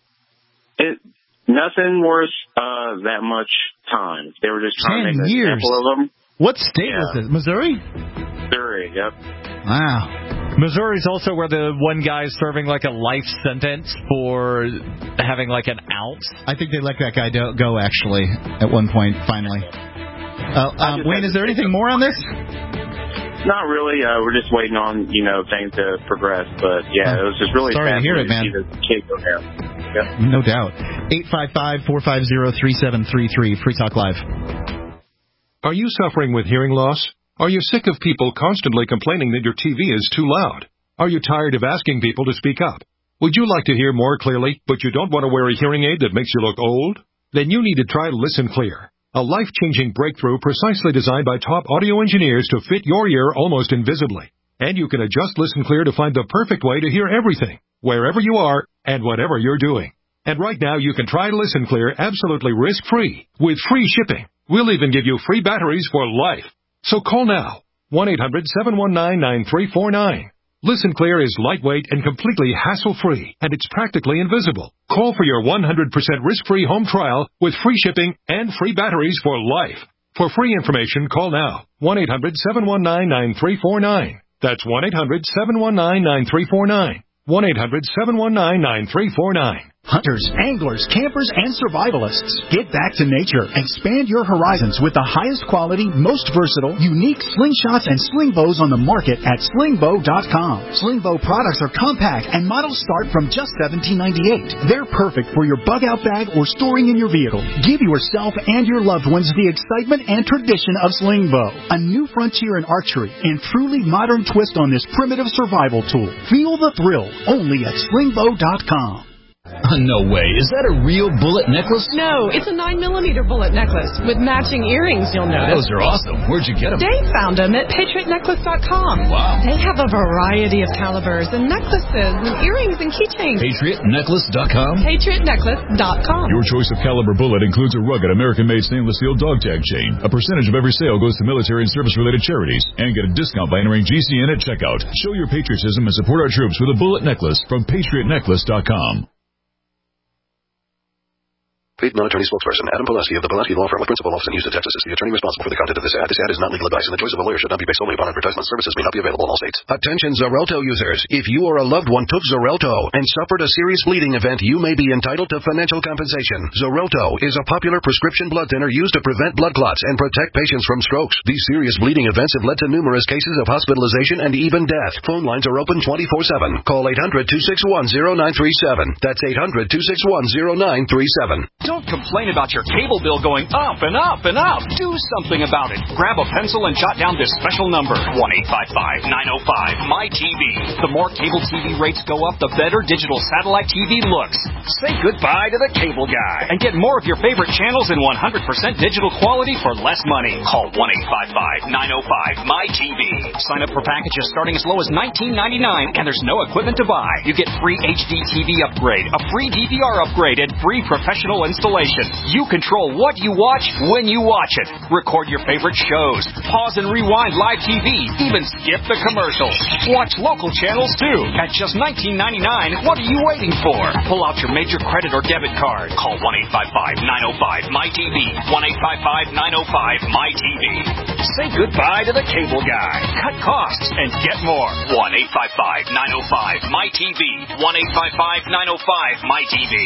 It nothing worth uh, that much time. They were just trying Ten to make years. an example of him. What state yeah. was it? Missouri? Missouri, yep. Wow. Missouri's also where the one guy's serving like a life sentence for having like an ounce. I think they let that guy do- go, actually, at one point, finally. Uh, um, Wayne, is there anything more on this? Not really. Uh, we're just waiting on, you know, things to progress. But, yeah, it was just really Sorry to hear it, man. see the kid go there. Yep. No doubt. eight five five, four five zero, three seven three three. Free Talk Live. Are you suffering with hearing loss? Are you sick of people constantly complaining that your T V is too loud? Are you tired of asking people to speak up? Would you like to hear more clearly, but you don't want to wear a hearing aid that makes you look old? Then you need to try Listen Clear, a life-changing breakthrough precisely designed by top audio engineers to fit your ear almost invisibly. And you can adjust Listen Clear to find the perfect way to hear everything, wherever you are and whatever you're doing. And right now you can try Listen Clear absolutely risk-free with free shipping. We'll even give you free batteries for life. So call now, one eight hundred, seven one nine, nine three four nine. Listen Clear is lightweight and completely hassle-free, and it's practically invisible. Call for your one hundred percent risk-free home trial with free shipping and free batteries for life. For free information, call now, one eight hundred, seven one nine, nine three four nine. That's one eight hundred, seven one nine, nine three four nine. one eight hundred, seven one nine, nine three four nine. Hunters, anglers, campers, and survivalists. Get back to nature. Expand your horizons with the highest quality, most versatile, unique slingshots and sling bows on the market at sling bow dot com. Sling bow products are compact and models start from just seventeen ninety-eight. They're perfect for your bug out bag or storing in your vehicle. Give yourself and your loved ones the excitement and tradition of sling bow. A new frontier in archery and truly modern twist on this primitive survival tool. Feel the thrill only at sling bow dot com. No way. Is that a real bullet necklace? No, it's a nine millimeter bullet necklace with matching earrings, you'll notice. Those are awesome. Where'd you get them? Dave found them at patriot necklace dot com. Wow. They have a variety of calibers and necklaces and earrings and keychains. patriot necklace dot com? patriot necklace dot com. Your choice of caliber bullet includes a rugged American-made stainless steel dog tag chain. A percentage of every sale goes to military and service-related charities. And get a discount by entering G C N at checkout. Show your patriotism and support our troops with a bullet necklace from patriot necklace dot com. Paid non-attorney spokesperson Adam Pulaski of the Pulaski Law Firm with principal office in Houston, Texas is the attorney responsible for the content of this ad. This ad is not legal advice, and the choice of a lawyer should not be based solely upon advertisement. Services may not be available in all states. Attention Xarelto users. If you or a loved one took Xarelto and suffered a serious bleeding event, you may be entitled to financial compensation. Xarelto is a popular prescription blood thinner used to prevent blood clots and protect patients from strokes. These serious bleeding events have led to numerous cases of hospitalization and even death. Phone lines are open twenty-four seven. Call eight hundred, two six one, zero nine three seven. That's eight hundred, two six one, zero nine three seven. Don't complain about your cable bill going up and up and up. Do something about it. Grab a pencil and jot down this special number, one eight five five, nine oh five, M Y T V. The more cable T V rates go up, the better digital satellite T V looks. Say goodbye to the cable guy and get more of your favorite channels in one hundred percent digital quality for less money. Call one eight five five, nine oh five, M Y T V. Sign up for packages starting as low as nineteen ninety-nine, and there's no equipment to buy. You get free H D T V upgrade, a free D V R upgrade, and free professional installation. You control what you watch when you watch it. Record your favorite shows. Pause and rewind live T V. Even skip the commercials. Watch local channels too. At just nineteen ninety-nine, what are you waiting for? Pull out your major credit or debit card. Call one eight five five, nine oh five, M Y T V. one eight five five, nine oh five, M Y T V. Say goodbye to the cable guy. Cut costs and get more. one eight five five, nine oh five, M Y T V. one eight five five, nine oh five, M Y T V.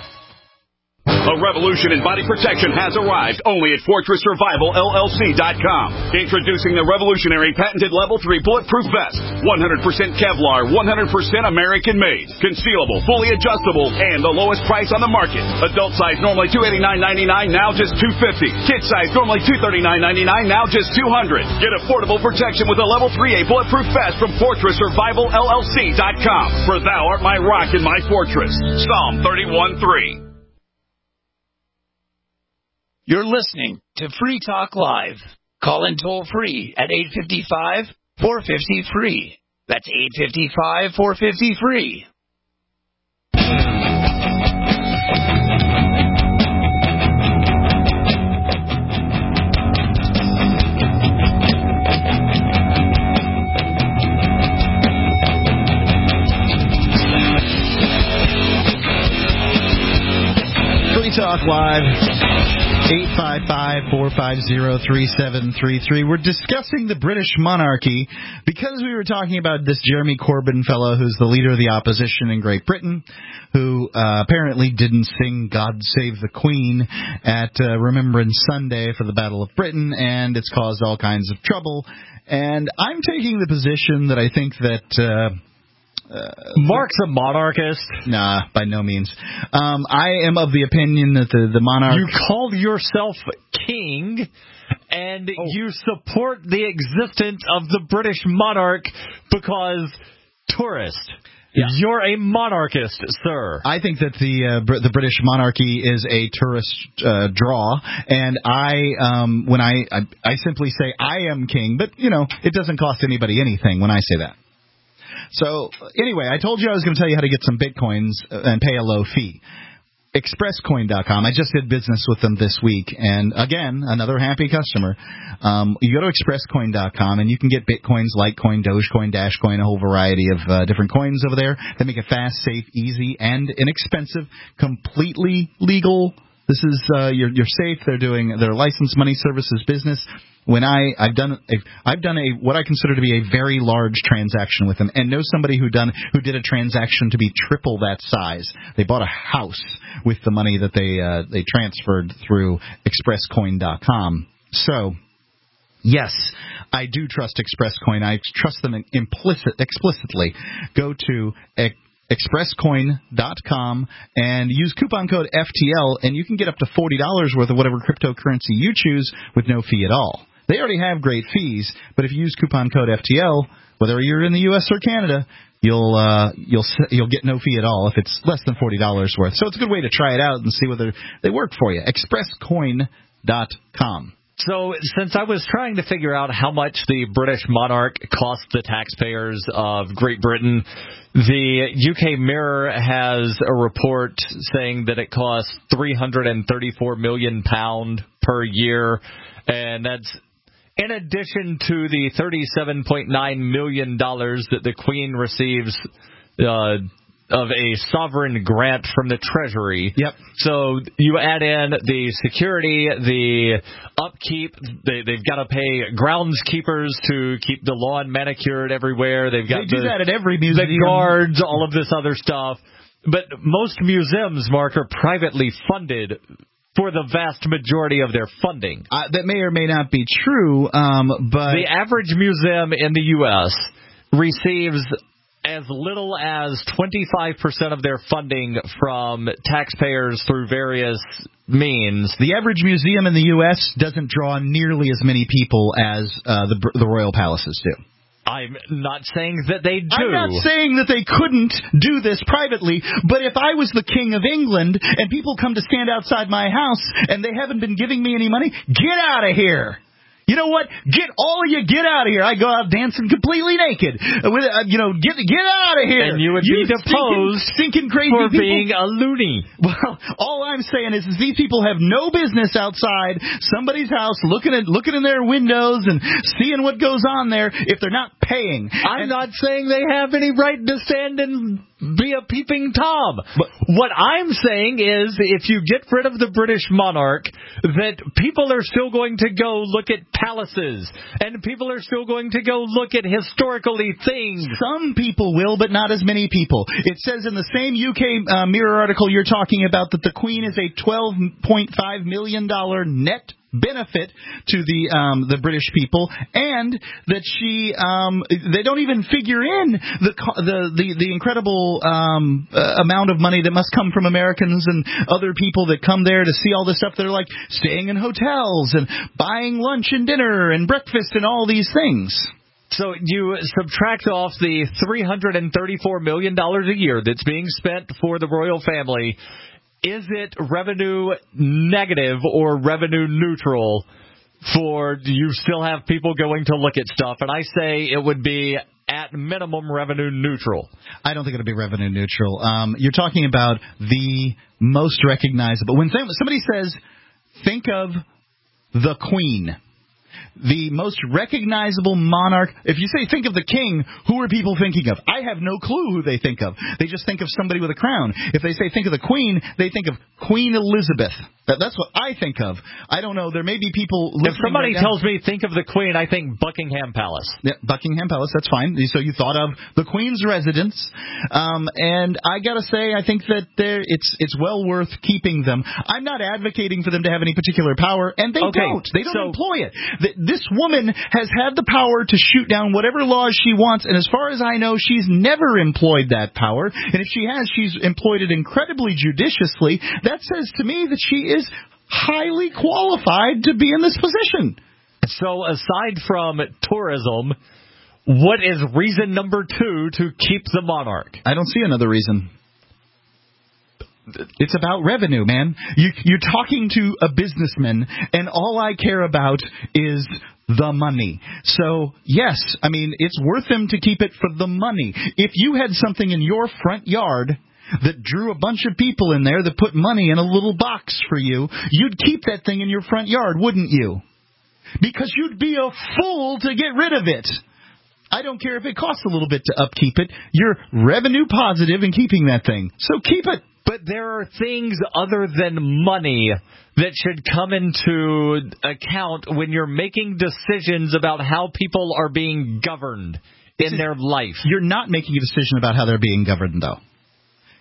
A revolution in body protection has arrived only at Fortress Survival L L C dot com. Introducing the revolutionary patented Level three Bulletproof Vest. one hundred percent Kevlar, one hundred percent American made. Concealable, fully adjustable, and the lowest price on the market. Adult size normally two hundred eighty-nine ninety-nine, now just two hundred fifty dollars. Kid size normally two hundred thirty-nine ninety-nine, now just two hundred dollars. Get affordable protection with a Level three A Bulletproof Vest from Fortress Survival L L C dot com. For thou art my rock and my fortress. Psalm thirty-one three. You're listening to Free Talk Live. Call in toll free at eight five five, four five zero, free. That's eight five five, four five zero, free. Free Talk Live. eight five five, four five zero, three seven three three. We're discussing the British monarchy because we were talking about this Jeremy Corbyn fellow who's the leader of the opposition in Great Britain, who uh, apparently didn't sing God Save the Queen at uh, Remembrance Sunday for the Battle of Britain, and it's caused all kinds of trouble. And I'm taking the position that I think that... Uh, Uh, Mark's a monarchist? Nah, by no means. Um, I am of the opinion that the, the monarch... You call yourself king, and oh. you support the existence of the British monarch because tourist. Yeah. You're a monarchist, sir. I think that the uh, Br- the British monarchy is a tourist uh, draw, and I, um, when I, I, I simply say I am king, but, you know, it doesn't cost anybody anything when I say that. So, anyway, I told you I was going to tell you how to get some Bitcoins and pay a low fee. Express Coin dot com. I just did business with them this week, and again, another happy customer. Um, you go to Express Coin dot com, and you can get Bitcoins, Litecoin, Dogecoin, Dashcoin, a whole variety of uh, different coins over there. They make it fast, safe, easy, and inexpensive, completely legal. This is uh, you're, you're safe. They're doing their licensed money services business. When I I've done a, I've done a what I consider to be a very large transaction with them, and know somebody who done who did a transaction to be triple that size. They bought a house with the money that they uh, they transferred through Express Coin dot com. So, yes, I do trust ExpressCoin. I trust them implicit explicitly. Go to Express Coin dot com and use coupon code F T L, and you can get up to forty dollars worth of whatever cryptocurrency you choose with no fee at all. They already have great fees, but if you use coupon code F T L, whether you're in the U S or Canada, you'll uh, you'll you'll get no fee at all if it's less than forty dollars worth. So it's a good way to try it out and see whether they work for you. express coin dot com. So since I was trying to figure out how much the British monarch cost the taxpayers of Great Britain, the U K Mirror has a report saying that it costs three hundred thirty-four million pounds per year, and that's in addition to the thirty-seven point nine million dollars that the Queen receives uh of a sovereign grant from the Treasury. Yep. So you add in the security, the upkeep. They, they've got to pay groundskeepers to keep the lawn manicured everywhere. They've got they do the, that at every museum. The guards, all of this other stuff. But most museums, Mark, are privately funded for the vast majority of their funding. Uh, that may or may not be true, um, but the average museum in the U S receives as little as twenty-five percent of their funding from taxpayers through various means. The average museum in the U S doesn't draw nearly as many people as uh, the the royal palaces do. I'm not saying that they do. I'm not saying that they couldn't do this privately, but if I was the King of England and people come to stand outside my house and they haven't been giving me any money, get out of here. You know what? Get all of you, get out of here. I go out dancing completely naked. With, uh, you know, get get out of here. And you would you be deposed stinking, stinking crazy for people. being a loony. Well, all I'm saying is, is these people have no business outside somebody's house looking at looking in their windows and seeing what goes on there if they're not paying. I'm and, not saying they have any right to stand and be a peeping Tom. But what I'm saying is, if you get rid of the British monarch, that people are still going to go look at palaces, and people are still going to go look at historically things. Some people will, but not as many people. It says in the same U K uh, Mirror article you're talking about that the Queen is a twelve point five million dollars net benefit to the um, the British people, and that she um, they don't even figure in the the the, the incredible um, uh, amount of money that must come from Americans and other people that come there to see all this stuff. They're like staying in hotels and buying lunch and dinner and breakfast and all these things. So you subtract off the three hundred thirty-four million dollars a year that's being spent for the royal family. Is it revenue negative or revenue neutral for you still have people going to look at stuff? And I say it would be at minimum revenue neutral. I don't think it'll be revenue neutral. Um, you're talking about the most recognizable. When somebody says, think of the Queen, the most recognizable monarch. If you say think of the king, who are people thinking of? I have no clue who they think of. They just think of somebody with a crown. If they say think of the queen, they think of Queen Elizabeth. That, that's what I think of. I don't know. There may be people listening. If somebody right tells me think of the Queen, I think Buckingham Palace. Yeah, Buckingham Palace, that's fine. So you thought of the Queen's residence. Um, and I got to say, I think that there it's it's well worth keeping them. I'm not advocating for them to have any particular power, and they okay, don't. They don't so, employ it. This woman has had the power to shoot down whatever laws she wants, and as far as I know, she's never employed that power. And if she has, she's employed it incredibly judiciously. That says to me that she is highly qualified to be in this position. So aside from tourism, what is reason number two to keep the monarch? I don't see another reason. It's about revenue, man. You, you're talking to a businessman, and all I care about is the money. So, yes, I mean, it's worth them to keep it for the money. If you had something in your front yard that drew a bunch of people in there that put money in a little box for you, you'd keep that thing in your front yard, wouldn't you? Because you'd be a fool to get rid of it. I don't care if it costs a little bit to upkeep it. You're revenue positive in keeping that thing. So keep it. But there are things other than money that should come into account when you're making decisions about how people are being governed in their life. You're not making a decision about how they're being governed, though.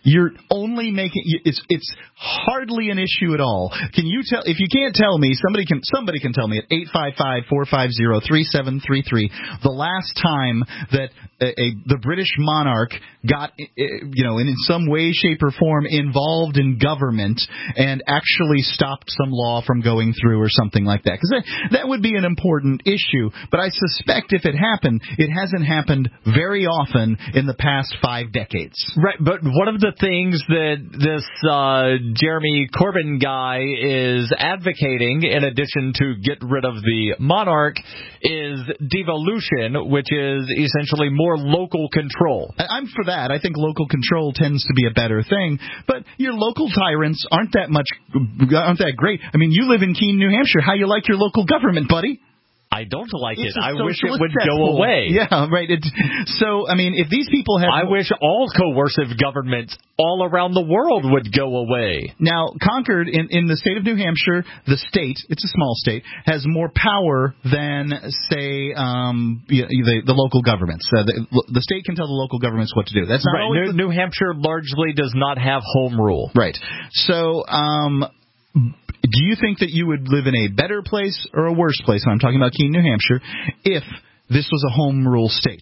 You're only making it's it's hardly an issue at all. Can you tell? If you can't tell me, somebody can somebody can tell me at eight five five, four five zero, three seven three three the last time that a, a the British monarch got, you know, in, in some way, shape, or form involved in government and actually stopped some law from going through or something like that. Because that, that would be an important issue. But I suspect if it happened, it hasn't happened very often in the past five decades. Right, but one of the things that this uh, Jeremy Corbyn guy is advocating, in addition to get rid of the monarch, is devolution, which is essentially more local control. I'm for that. I think local control tends to be a better thing, but your local tyrants aren't that much, aren't that great. I mean, you live in Keene, New Hampshire. How you like your local government, buddy? I don't like it's it. I wish it would go away. Yeah, right. It, so, I mean, if these people have... I wish all coercive governments all around the world would go away. Now, Concord, in, in the state of New Hampshire, the state, it's a small state, has more power than, say, um, the, the local governments. Uh, the, the state can tell the local governments what to do. That's not right. always New, the... New Hampshire largely does not have home rule. Right. So, um... do you think that you would live in a better place or a worse place, and I'm talking about Keene, New Hampshire, if this was a home rule state?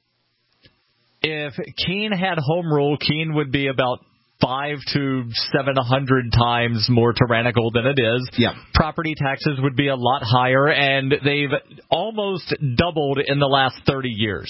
If Keene had home rule, Keene would be about five to seven hundred times more tyrannical than it is. Yeah. Property taxes would be a lot higher, and they've almost doubled in the last thirty years.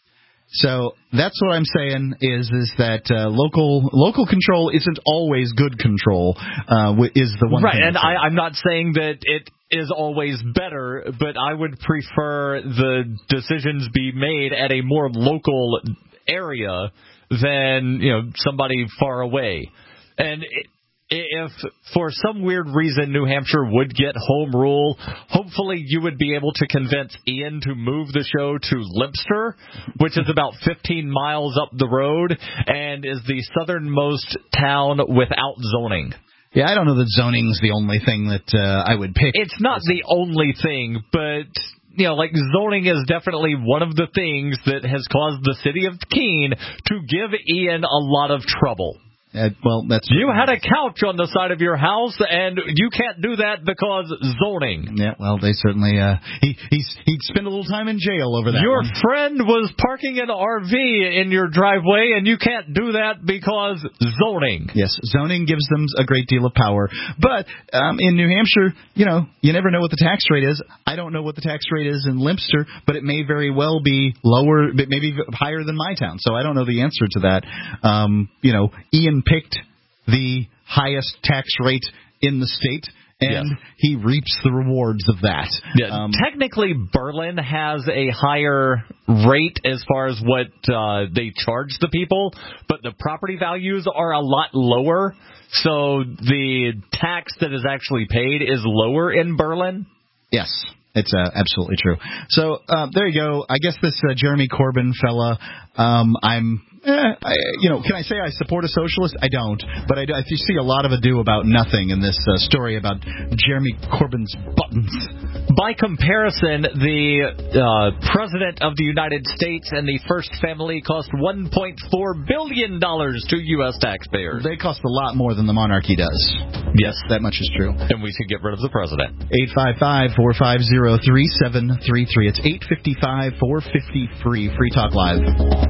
So that's what I'm saying is is that uh, local local control isn't always good control. Uh, is the one right? thing And I, I'm not saying that it is always better, but I would prefer the decisions be made at a more local area than, you know, somebody far away. And it, if for some weird reason New Hampshire would get home rule, hopefully you would be able to convince Ian to move the show to Limpster, which is about fifteen miles up the road and is the southernmost town without zoning. Yeah, I don't know that zoning's the only thing that uh, I would pick. It's not the only thing, but... you know, like zoning is definitely one of the things that has caused the city of Keene to give Ian a lot of trouble. Uh, well, that's you had a couch on the side of your house, and you can't do that because zoning. Yeah, well, they certainly uh, he he's he'd spend a little time in jail over that. Your one. friend was parking an R V in your driveway, and you can't do that because zoning. Yes, zoning gives them a great deal of power. But um, in New Hampshire, you know, you never know what the tax rate is. I don't know what the tax rate is in Limpster, but it may very well be lower, but maybe higher than my town. So I don't know the answer to that. Um, you know, Ian picked the highest tax rate in the state, and yes. he reaps the rewards of that. Yeah, um, technically, Berlin has a higher rate as far as what uh, they charge the people, but the property values are a lot lower, so the tax that is actually paid is lower in Berlin. Yes. It's uh, absolutely true. So uh, there you go. I guess this uh, Jeremy Corbyn fella, um, I'm, eh, I, you know, can I say I support a socialist? I don't, but I, I see a lot of ado about nothing in this uh, story about Jeremy Corbyn's buttons. By comparison, the uh, President of the United States and the First Family cost one point four billion dollars to U S taxpayers. They cost a lot more than the monarchy does. Yes, that much is true. And we should get rid of the president. eight five five, four five zero, three seven three three. It's eight five five, four five zero, free. Free Talk Live.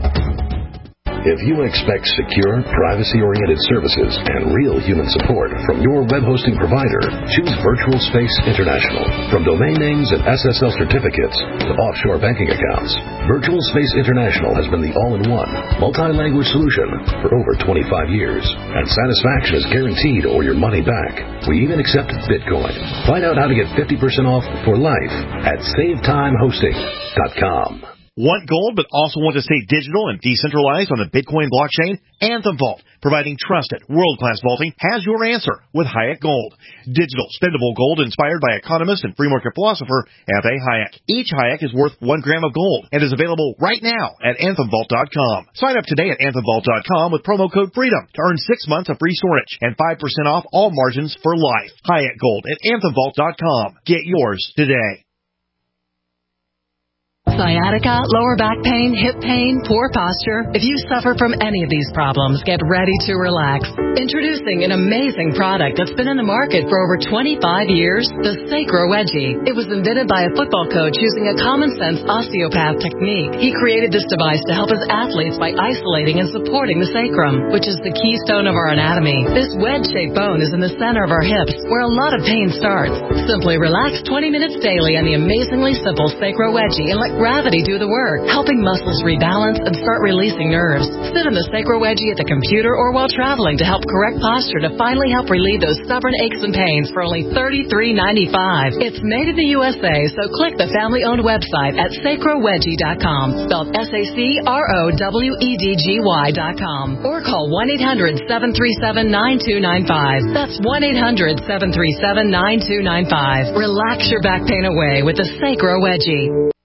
If you expect secure, privacy-oriented services and real human support from your web hosting provider, choose Virtual Space International. From domain names and S S L certificates to offshore banking accounts, Virtual Space International has been the all-in-one, multi-language solution for over twenty-five years. And satisfaction is guaranteed or your money back. We even accept Bitcoin. Find out how to get fifty percent off for life at save time hosting dot com. Want gold but also want to stay digital and decentralized on the Bitcoin blockchain? Anthem Vault, providing trusted, world-class vaulting, has your answer with Hayek Gold. Digital, spendable gold inspired by economist and free market philosopher F A Hayek. Each Hayek is worth one gram of gold and is available right now at anthem vault dot com. Sign up today at anthem vault dot com with promo code FREEDOM to earn six months of free storage and five percent off all margins for life. Hayek Gold at anthem vault dot com. Get yours today. Sciatica, lower back pain, hip pain, poor posture. If you suffer from any of these problems, get ready to relax. Introducing an amazing product that's been in the market for over twenty-five years, the Sacro Wedgie. It was invented by a football coach using a common-sense osteopath technique. He created this device to help his athletes by isolating and supporting the sacrum, which is the keystone of our anatomy. This wedge-shaped bone is in the center of our hips, where a lot of pain starts. Simply relax twenty minutes daily on the amazingly simple Sacro Wedgie and let gravity do the work, helping muscles rebalance and start releasing nerves. Sit in the Sacro Wedgie at the computer or while traveling to help correct posture to finally help relieve those stubborn aches and pains for only thirty-three ninety-five. It's made in the U S A, so click the family-owned website at sacro wedgie dot com, spelled S A C R O W E D G Y dot com, or call one eight hundred seven three seven nine two nine five. That's one eight hundred seven three seven nine two nine five. Relax your back pain away with the Sacro Wedgie.